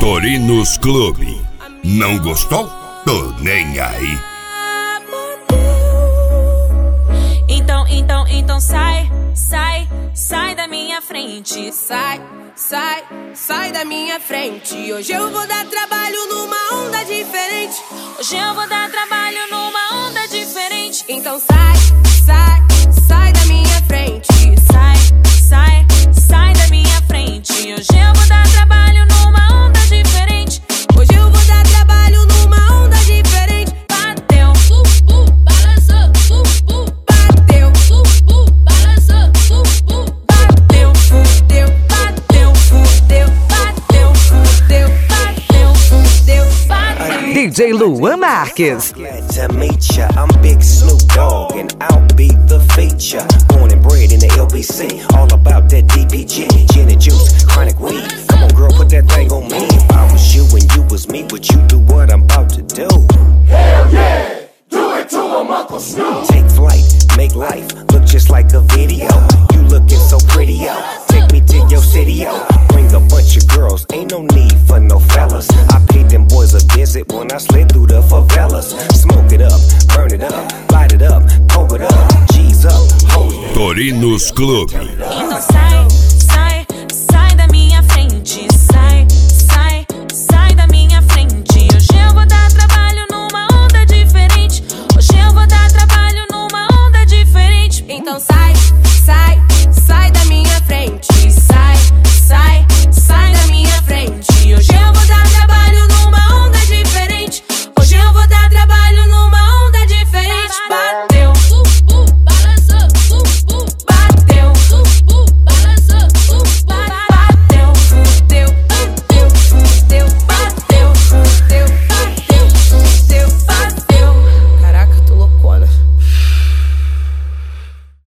Torinos Clube. Não gostou? Tô nem aí. Então sai da minha frente. Sai da minha frente. Hoje eu vou dar trabalho numa onda diferente. Hoje eu vou dar trabalho numa onda diferente. Então sai da minha frente. Sai da minha frente. Hoje eu vou dar trabalho numa onda diferente. Hoje eu vou dar trabalho numa onda diferente. Bateu, balançou, bateu, balançou, bateu, fudeu, bateu, fudeu, bateu, fudeu, bateu, fudeu, bateu. DJ Luan Marques. Glad to meet ya. I'm Big Snoop Dogg and I'll be the feature. Born and bred in the LBC, all about that DPG, gin and juice, chronic weed. Come on, girl, put that thing on me. If I was you and you was me, would you do what I'm about to do? Hell yeah, do it to him, Uncle Snoop. Take flight, make life look just like a video. You looking so pretty, yo. Take me to your city, yo. Bring a bunch of girls, ain't no need for no fellas. I paid them boys a visit when I slid through the favelas. Smoke it up, burn it up, light it up, coke it up, G's up, hold it. Torinos Clube. Então sai da minha frente. Sai da minha frente. Hoje eu vou dar trabalho numa onda diferente. Hoje eu vou dar trabalho numa onda diferente. Então sai